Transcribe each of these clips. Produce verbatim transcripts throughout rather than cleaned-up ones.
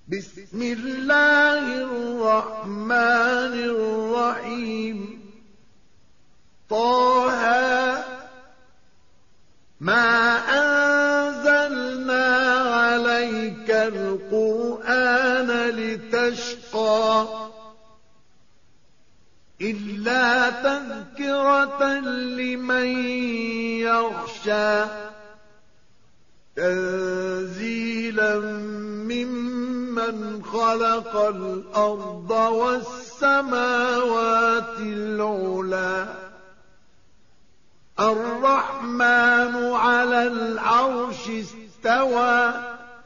بسم الله الرحمن الرحيم طه ما أنزلنا عليك القرآن لتشقى إلا تذكرة لمن يخشى تنزيلا ممن خلق الأرض والسماوات العلى الرحمن على العرش استوى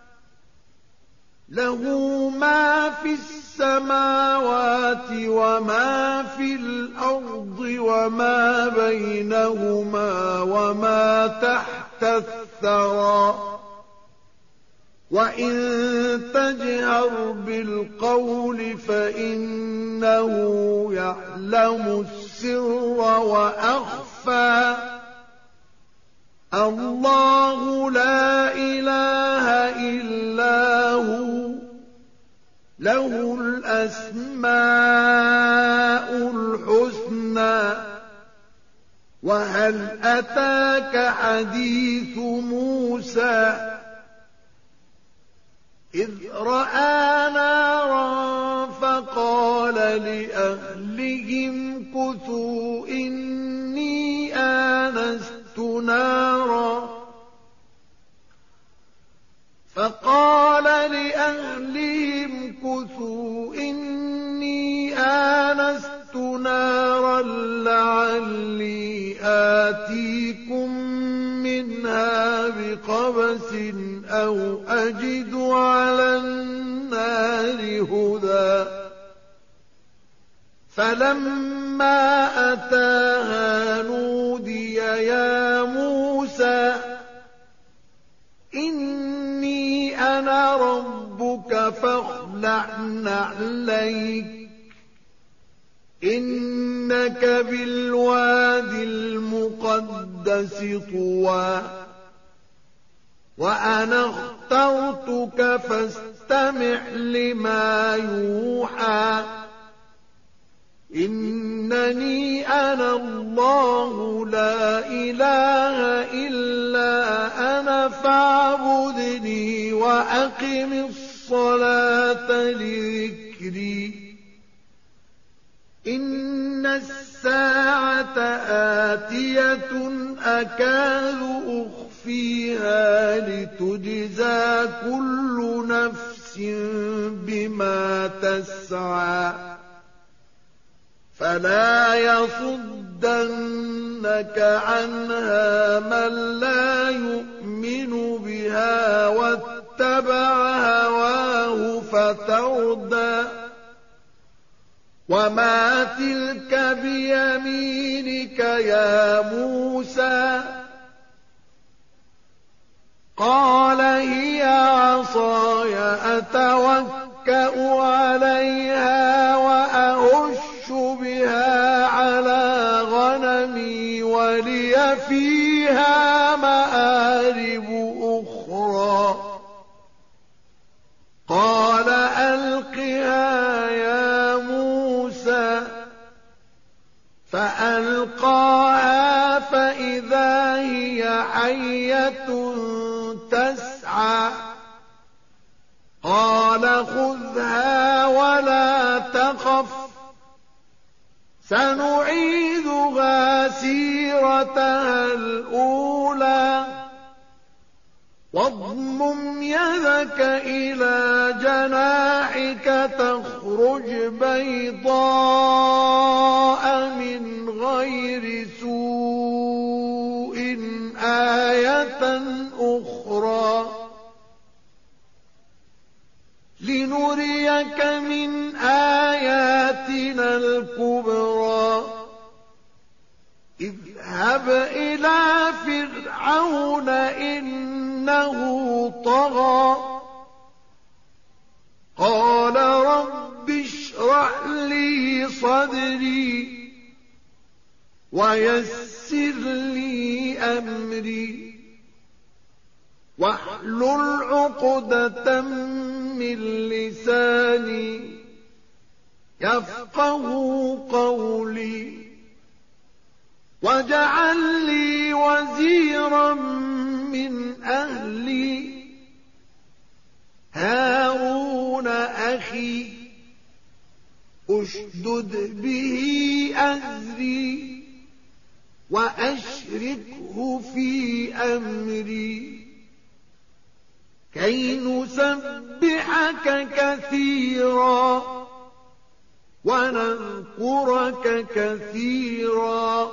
له ما في السماوات وما في الأرض وما بينهما وما تحت الثرى وإن تجهر بالقول فإنه يعلم السر وأخفى الله لا إله إلا هو له الأسماء الحسنى وهل أتاك حديث موسى إذ رأى نارا فقال لأهلهم كثوا إني آنست نارا فقال لأهلهم كثوا إني آنست نارا لعلي آتيكم منها بقبس أو أجد على النار هدى فلما أتاها نودي يا موسى إني أنا ربك فاخلع نعليك إنك بالوادي المقدس طوى وأنا اخترتك فاستمع لما يوحى إنني أنا الله لا إله إلا أنا فاعبدني وأقم الصلاة لذكري إن الساعة آتية أكاد أخفيها لتجزى كل نفس بما تسعى فلا يصدنك عنها من لا يؤمن بها واتبع هواه فتردى وما تلك بيمينك يا موسى قال هي عصاي أتوكأ عليها وأهش بها على غنمي ولي فيها مآرب أخرى قال ألقها يا موسى فألقاها فإذا هي حية تسعى قال خذها ولا تخف سنعيدها سيرتها الأولى واضمم يدك إلى جناحك تخرج بيضاء من غير سوء آية أخرى لنريك من آياتنا الكبرى اذهب إلى فرعون إنه طغى قال رب اشرح لي صدري ويسر لي أمري واحلل عقدة من لساني يفقهوا قولي واجعل لي وزيرا من أهلي هارون أخي أشدد به أزري وأشركه في أمري كي نسبحك كثيرا ونذكرك كثيرا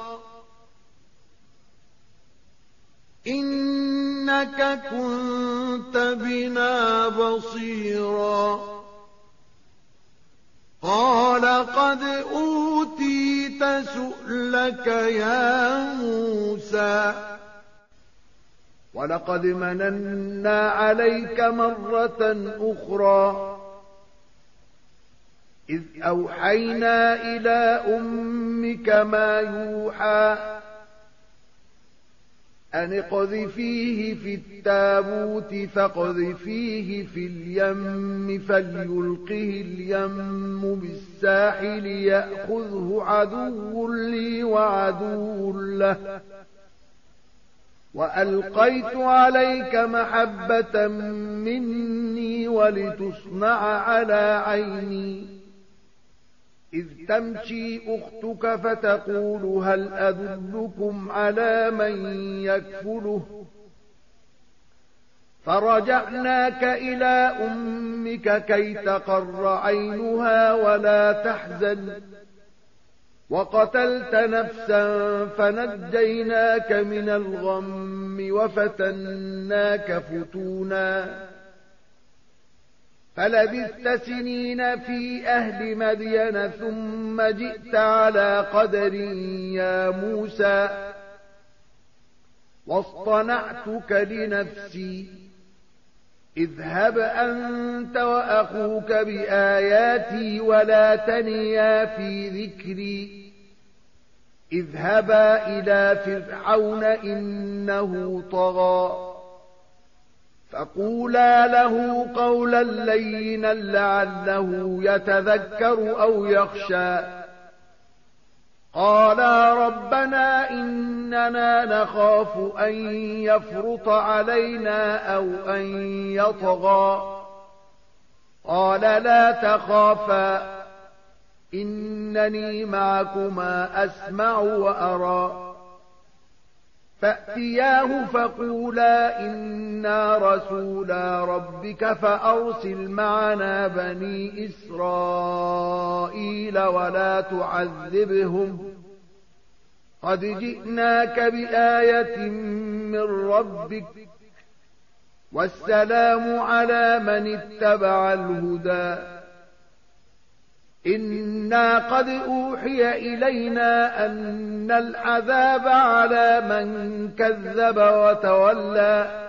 إنك كنت بنا بصيرا قال قد أوتيت سؤلك يا موسى ولقد مننا عليك مرة أخرى إذ أوحينا إلى أمك ما يوحى أن اقذفيه في التابوت فاقذفيه في اليم فليلقه اليم بالساحل يأخذه عدو لي وعدو له وألقيت عليك محبة مني ولتصنع على عيني إذ تمشي أختك فتقول هل أدلكم على من يكفله فرجعناك إلى أمك كي تقر عينها ولا تحزن وقتلت نفسا فنجيناك من الغم وفتناك فتونا فلبثت سنين في أهل مدين ثم جئت على قدر يا موسى واصطنعتك لنفسي اذهب أنت وأخوك بآياتي ولا تنيا في ذكري اذهبا إلى فرعون إنه طغى فقولا له قولا لينا لعله يتذكر أو يخشى قالا ربنا إننا نخاف أن يفرط علينا أو أن يطغى قال لا تخافا إنني معكما أسمع وأرى فأتياه فقولا إنا رسولا ربك فأرسل معنا بني إسرائيل ولا تعذبهم قد جئناك بآية من ربك والسلام على من اتبع الهدى إنا قد أوحي إلينا أن العذاب على من كذب وتولى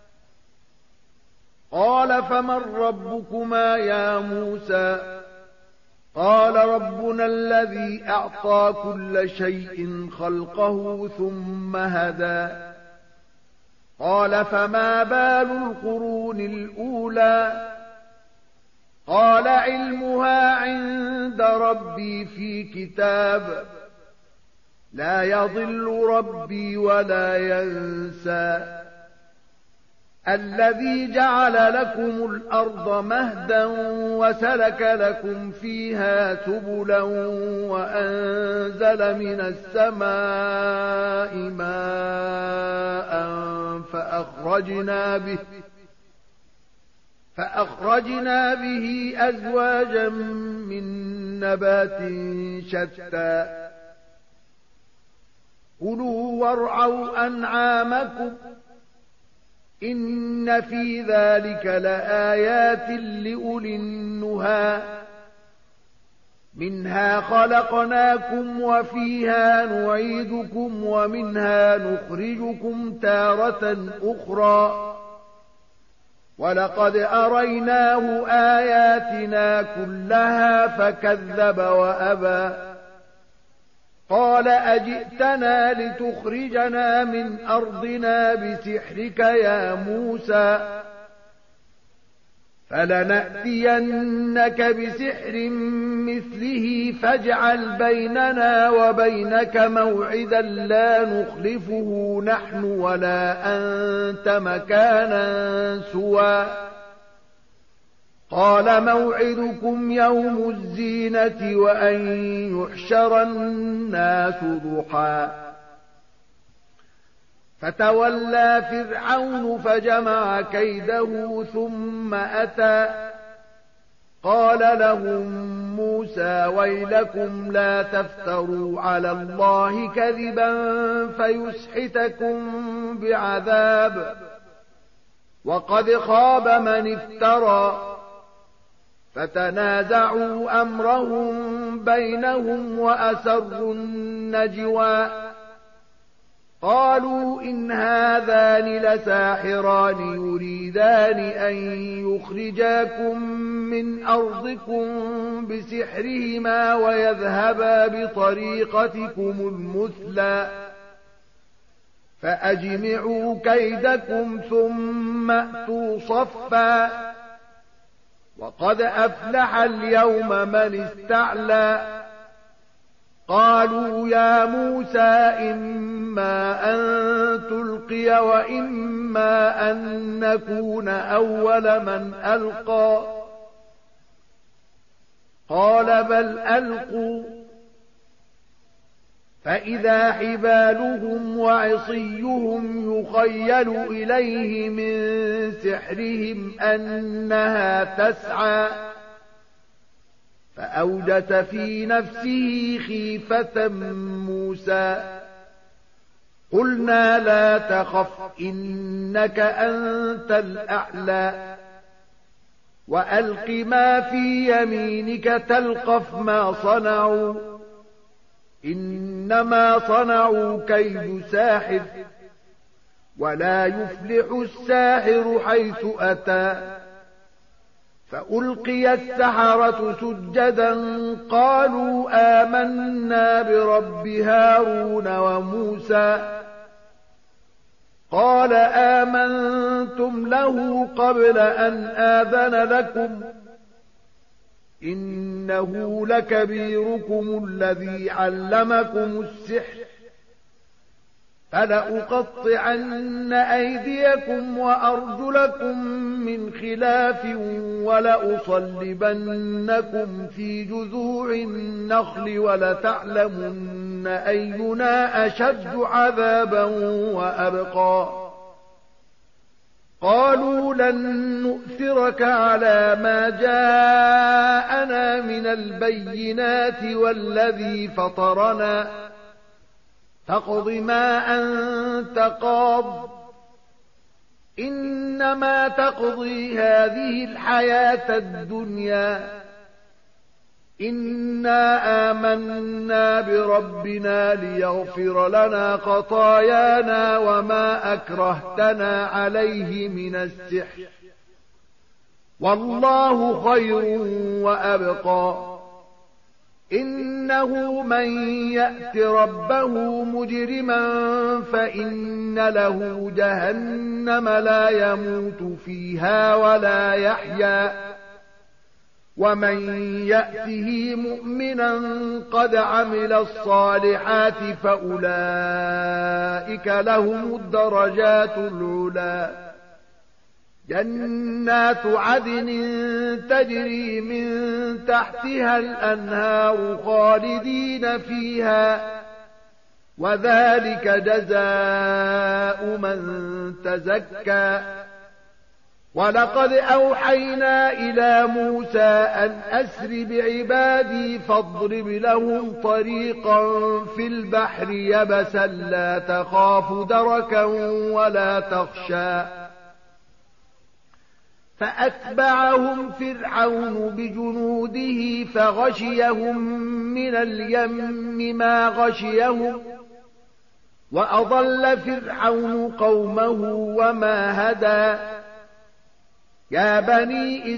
قال فمن ربكما يا موسى قال ربنا الذي أعطى كل شيء خلقه ثم هدى قال فما بال القرون الأولى قال علمها عند ربي في كتاب لا يضل ربي ولا ينسى الذي جعل لكم الأرض مهدا وسلك لكم فيها سبلا وأنزل من السماء ماء فأخرجنا به فأخرجنا به أزواجا من نبات شتى كلوا وارعوا أنعامكم إن في ذلك لآيات لأولي النهى منها خلقناكم وفيها نعيدكم ومنها نخرجكم تارة أخرى ولقد أريناه آياتنا كلها فكذب وأبى قال أجئتنا لتخرجنا من أرضنا بسحرك يا موسى فلنأتينك بسحر مثله فاجعل بيننا وبينك موعدا لا نخلفه نحن ولا أنت مكانا سوى قال موعدكم يوم الزينة وأن يحشر الناس ضحى فتولى فرعون فجمع كيده ثم أتى قال لهم موسى ويلكم لا تفتروا على الله كذبا فيسحتكم بعذاب وقد خاب من افترى فتنازعوا أمرهم بينهم وأسروا النجوى قالوا إن هذان لساحران يريدان أن يخرجاكم من أرضكم بسحرهما ويذهبا بطريقتكم المثلى فأجمعوا كيدكم ثم أتوا صفا وقد أفلح اليوم من استعلى قالوا يا موسى إما أن تلقي وإما أن نكون أول من ألقى قال بل ألقوا فإذا حبالهم وعصيهم يخيل إليه من سحرهم أنها تسعى فأوجس في نفسه خيفة موسى قلنا لا تخف إنك أنت الأعلى وألق ما في يمينك تلقف ما صنعوا إنما صنعوا كيد ساحر ولا يفلح الساحر حيث أتى فألقي السحرة سجدا قالوا آمنا برب هارون وموسى قال آمنتم له قبل أن آذن لكم إنه لكبيركم الذي علمكم السحر فلأقطعن أيديكم وأرجلكم من خلاف ولأصلبنكم في جذوع النخل ولتعلمن أينا أشد عذابا وأبقى قالوا لن نؤثرك على ما جاءنا من البينات والذي فطرنا فاقض ما أنت قاض إنما تقضي هذه الحياة الدنيا إنا آمنا بربنا ليغفر لنا خطايانا وما أكرهتنا عليه من السحر والله خير وأبقى إنه من يأت ربه مجرما فإن له جهنم لا يموت فيها ولا يحيا ومن يأته مؤمنا قد عمل الصالحات فأولئك لهم الدرجات العلى جنات عدن تجري من تحتها الأنهار خالدين فيها وذلك جزاء من تزكى ولقد أوحينا إلى موسى أن أسر بعبادي فاضرب لهم طريقا في البحر يبسا لا تخاف دركا ولا تخشى فأتبعهم فرعون بجنوده فغشيهم من اليم ما غشيهم وأضل فرعون قومه وما هدى يا بني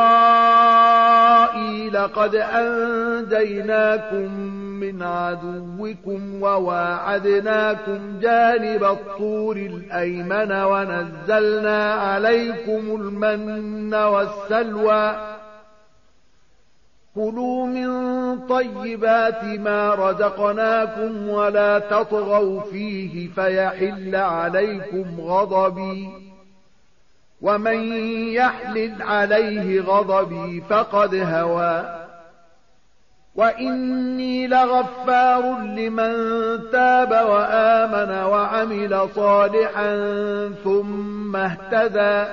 إسرائيل قد أنجيناكم من عدوكم وواعدناكم جانب الطور الأيمن ونزلنا عليكم المن والسلوى كلوا من طيبات ما رزقناكم ولا تطغوا فيه فيحل عليكم غضبي ومن يحلل عليه غضبي فقد هوى وإني لغفار لمن تاب وآمن وعمل صالحا ثم اهتدى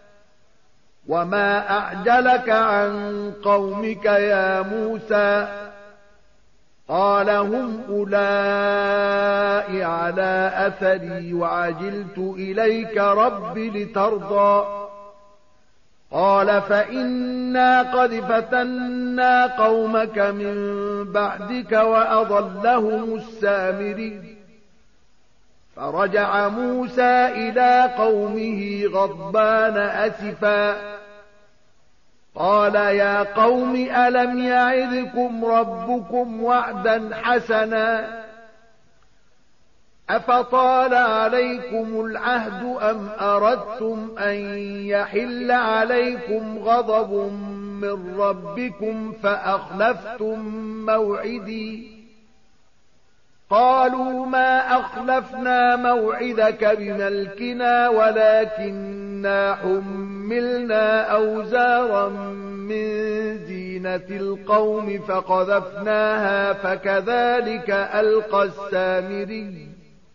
وما أعجلك عن قومك يا موسى قال هم أولئك على أثري وعجلت إليك رب لترضى قال فإنا قد فتنا قومك من بعدك وأضلهم السامري فرجع موسى إلى قومه غضبان أسفا قال يا قوم ألم يعدكم ربكم وعدا حسنا أفطال عليكم العهد أم أردتم أن يحل عليكم غضب من ربكم فأخلفتم موعدي قالوا ما أخلفنا موعدك بملكنا ولكننا حملنا أوزارا من زينة القوم فقذفناها فكذلك ألقى السامري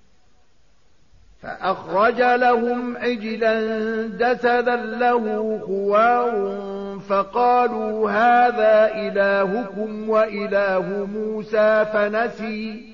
فأخرج لهم عجلا جسدا له خوار فقالوا هذا إلهكم وإله موسى فنسي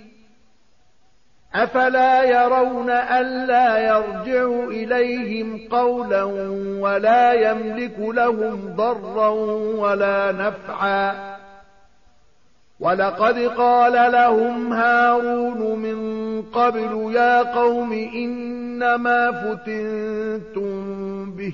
أفلا يرون ألا يرجع إليهم قولا ولا يملك لهم ضرا ولا نفعا ولقد قال لهم هارون من قبل يا قوم إنما فتنتم به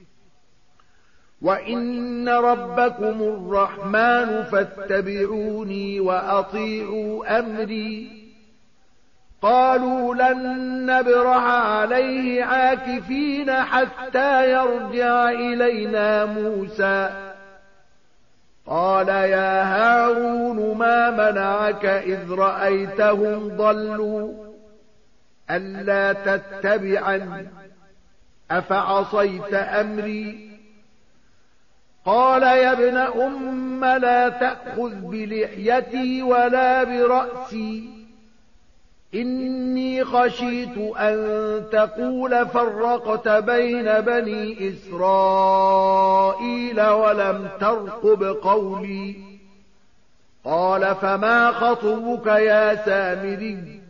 وإن ربكم الرحمن فاتبعوني وأطيعوا أمري قالوا لن نبرح عليه عاكفين حتى يرجع إلينا موسى قال يا هارون ما منعك إذ رأيتهم ضلوا ألا تتبعني أفعصيت أمري قال يا ابن أم لا تأخذ بلحيتي ولا برأسي إني خشيت أن تقول فرقت بين بني إسرائيل ولم ترقب قولي قال فما خطبك يا سامري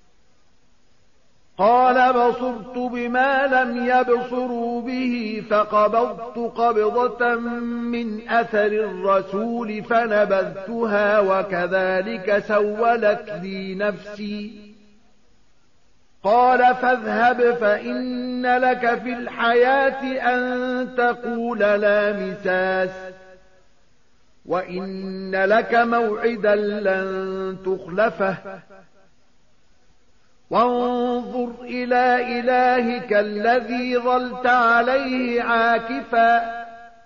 قال بصرت بما لم يبصروا به فقبضت قبضة من أثر الرسول فنبذتها وكذلك سولت لي نفسي قال فاذهب فإن لك في الحياة أن تقول لا مساس وإن لك موعدا لن تخلفه وانظر إلى إلهك الذي ظلت عليه عاكفا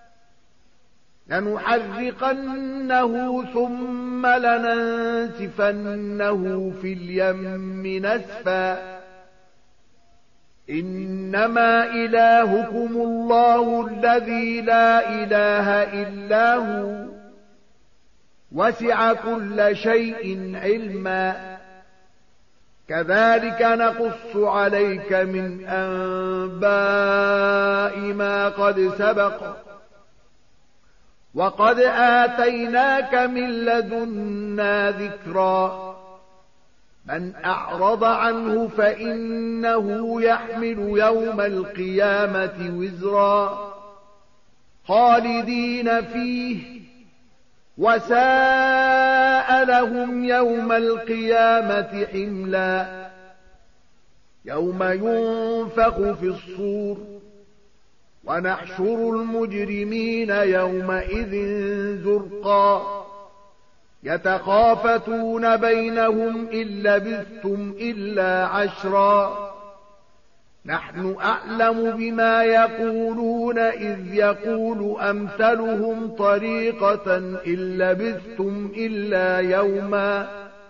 لنحرقنه ثم لننسفنه في اليم نسفا إنما إلهكم الله الذي لا إله إلا هو وسع كل شيء علما كذلك نقص عليك من أنباء ما قد سبق وقد آتيناك من لدنا ذكرا من أعرض عنه فإنه يحمل يوم القيامة وزرا خالدين فيه وساء لهم يوم القيامة حملا يوم ينفخ في الصور ونحشر المجرمين يومئذ زرقا يتخافتون بينهم إن لبثتم إلا عشرا نحن أعلم بما يقولون إذ يقول أمثلهم طريقة إن لبثتم إلا يوما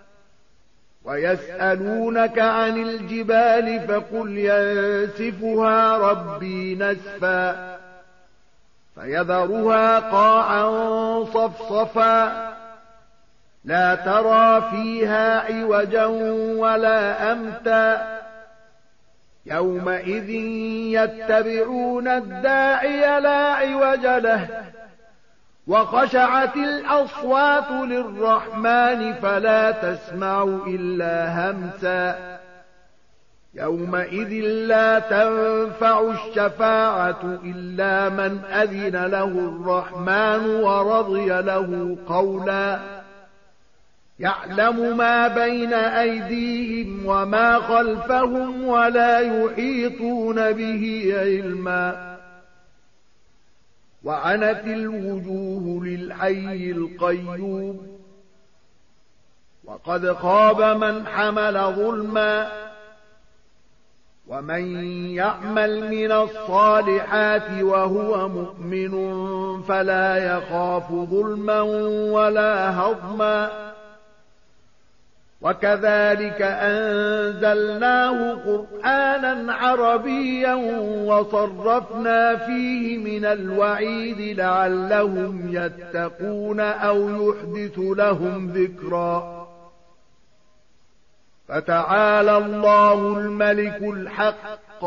ويسألونك عن الجبال فقل ينسفها ربي نسفا فيذرها قاعا صفصفا لا ترى فيها عوجا ولا أمتا يومئذ يتبعون الداعي لا عوج له وخشعت الأصوات للرحمن فلا تسمع إلا همسا يومئذ لا تنفع الشفاعة إلا من أذن له الرحمن ورضي له قولا يعلم ما بين أيديهم وما خلفهم ولا يحيطون به علما وعنت الوجوه للحي القيوم وقد خاب من حمل ظلما ومن يعمل من الصالحات وهو مؤمن فلا يخاف ظلما ولا هضما وكذلك أنزلناه قرآنا عربيا وصرفنا فيه من الوعيد لعلهم يتقون أو يحدث لهم ذكرا فتعالى الله الملك الحق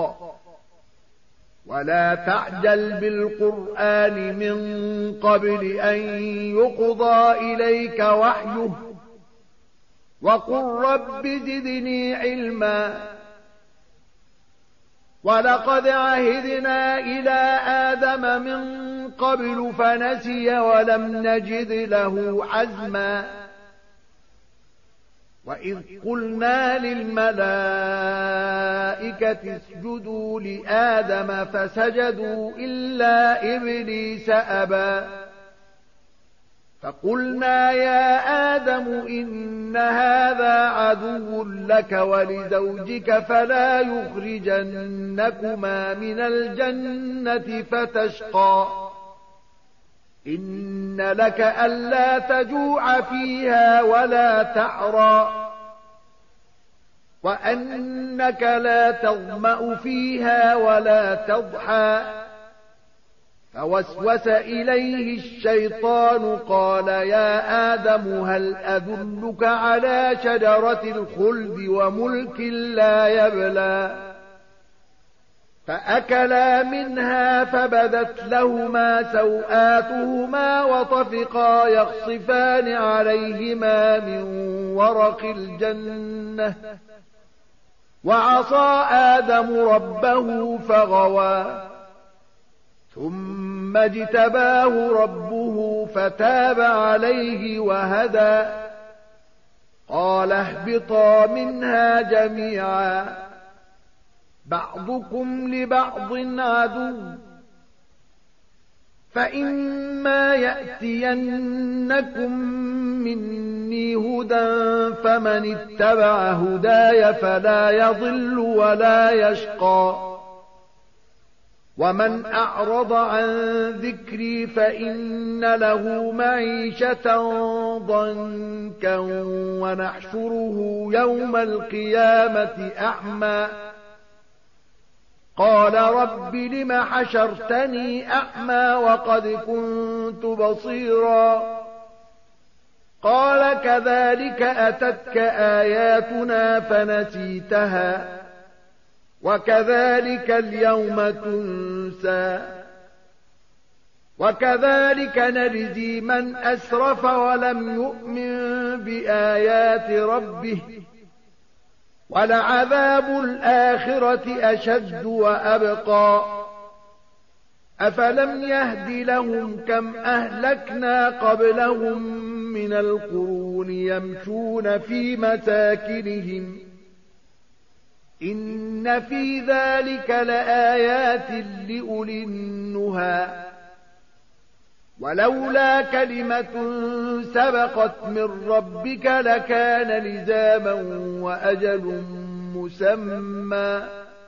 ولا تعجل بالقرآن من قبل أن يقضى إليك وحيه وقل رب زدني علما ولقد عهدنا إلى آدم من قبل فنسي ولم نجد له عزما وإذ قلنا للملائكة اسجدوا لآدم فسجدوا إلا إبليس أبى فقلنا يا آدم إن هذا عدو لك ولزوجك فلا يخرجنكما من الجنة فتشقى إن لك ألا تجوع فيها ولا تعرى وأنك لا تظمأ فيها ولا تضحى فوسوس إليه الشيطان قال يا آدم هل أدلك على شجرة الخلد وملك لا يبلى فأكلا منها فبدت لهما سوآتهما وطفقا يخصفان عليهما من ورق الجنة وعصى آدم ربه فغوى ثم اجتباه ربه فتاب عليه وهدى قال اهبطا منها جميعا بعضكم لبعض عدو فإما يأتينكم مني هدى فمن اتبع هداي فلا يضل ولا يشقى ومن أعرض عن ذكري فإن له معيشة ضنكا ونحشره يوم القيامة أعمى قال رب لم حشرتني أعمى وقد كنت بصيرا قال كذلك أتتك آياتنا فنسيتها وكذلك اليوم تنسى وكذلك نجزي من أسرف ولم يؤمن بآيات ربه ولعذاب الآخرة أشد وأبقى أفلم يهد لهم كم أهلكنا قبلهم من القرون يمشون في مساكنهم إن في ذلك لآيات لأولي النهى ولولا كلمة سبقت من ربك لكان لزاما وأجل مسمى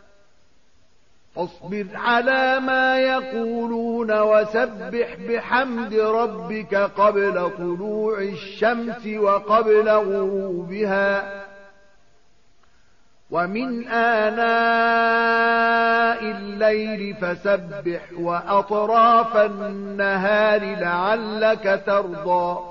فاصبر على ما يقولون وسبح بحمد ربك قبل طلوع الشمس وقبل غروبها ومن آناء الليل فسبح وأطراف النهار لعلك ترضى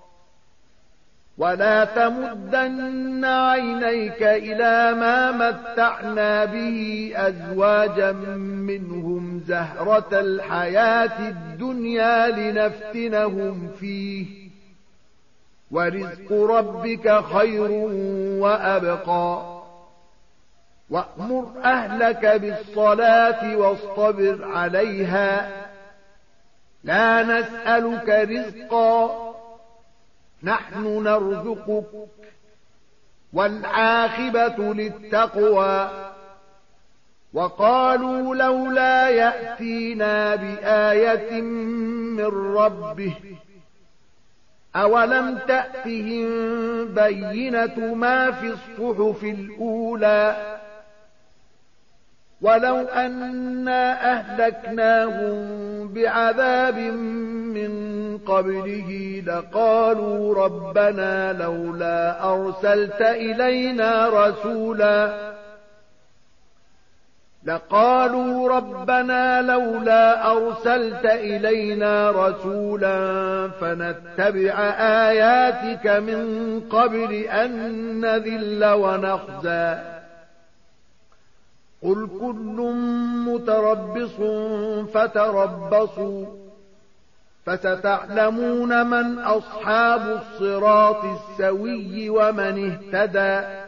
ولا تمدن عينيك إلى ما متعنا به أزواجا منهم زهرة الحياة الدنيا لنفتنهم فيه ورزق ربك خير وأبقى وأمر أهلك بالصلاة واصطبر عليها لا نسألك رزقا نحن نرزقك والعاقبة للتقوى وقالوا لولا يأتينا بآية من ربه أولم تأتهم بينة ما في الصحف الأولى ولو أنا أهلكناهم بعذاب من قبله لقالوا ربنا لولا أرسلت إلينا رسولا لقالوا ربنا لولا أرسلت إلينا رسولا فنتبع آياتك من قبل أن نذل ونخزى قل كل متربص فتربصوا فستعلمون من أصحاب الصراط السوي ومن اهتدى